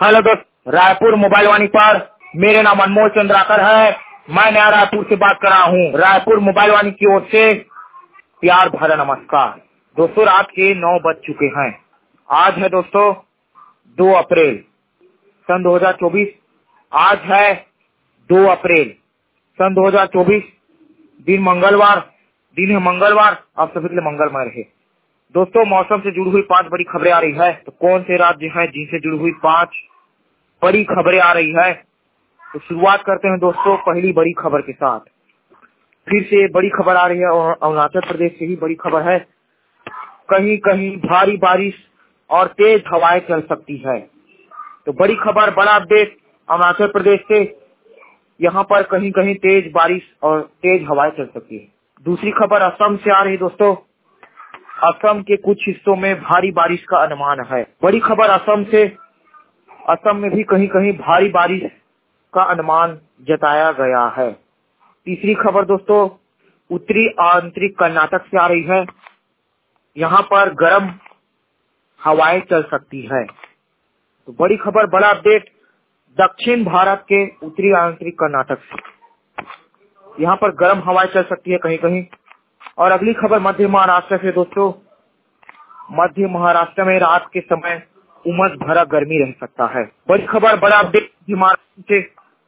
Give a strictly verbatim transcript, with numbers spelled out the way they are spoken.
Hello दोस्त, Raipur mobile वाणी पर मेरे नाम अनमोल चंद्राकर है। मैं नया रायपुर से बात कर रहा हूँ। रायपुर मोबाइल वाणी की ओर से प्यार भरा नमस्कार। दोस्तों, रात के नौ बज चुके हैं। आज है दोस्तों दो अप्रैल सन दो हज़ार चौबीस। आज है दो अप्रैल सन दो हज़ार चौबीस, दिन मंगलवार। दिन है मंगलवार। आप सभी के लिए मंगलमय रहे। दोस्तों, मौसम से जुड़ी हुई पांच बड़ी खबरें आ रही है। तो कौन से राज्य हैं जिनसे जुड़ी हुई पांच बड़ी खबरें आ रही है, तो शुरुआत करते हैं दोस्तों पहली बड़ी खबर के साथ। फिर से बड़ी खबर आ रही है और अरुणाचल प्रदेश से ही बड़ी खबर है। कहीं कहीं भारी बारिश और तेज हवाएं चल सकती है। तो बड़ी खबर, बड़ा अपडेट अरुणाचल प्रदेश से। यहाँ पर कहीं कहीं तेज बारिश और तेज हवाएं चल सकती है। दूसरी खबर असम से आ रही है दोस्तों। असम के कुछ हिस्सों में भारी बारिश का अनुमान है। बड़ी खबर असम से। असम में भी कहीं कहीं भारी बारिश का अनुमान जताया गया है। तीसरी खबर दोस्तों उत्तरी आंतरिक कर्नाटक से आ रही है। यहाँ पर गर्म हवाएं चल सकती है। तो बड़ी खबर, बड़ा अपडेट दक्षिण भारत के उत्तरी आंतरिक कर्नाटक से। यहाँ पर गर्म हवाएं चल सकती है कहीं कहीं। और अगली खबर मध्य महाराष्ट्र से दोस्तों। मध्य महाराष्ट्र में रात के समय उमस भरा गर्मी रह सकता है। बड़ी खबर, बड़ा अपडेट मध्य महाराष्ट्र से।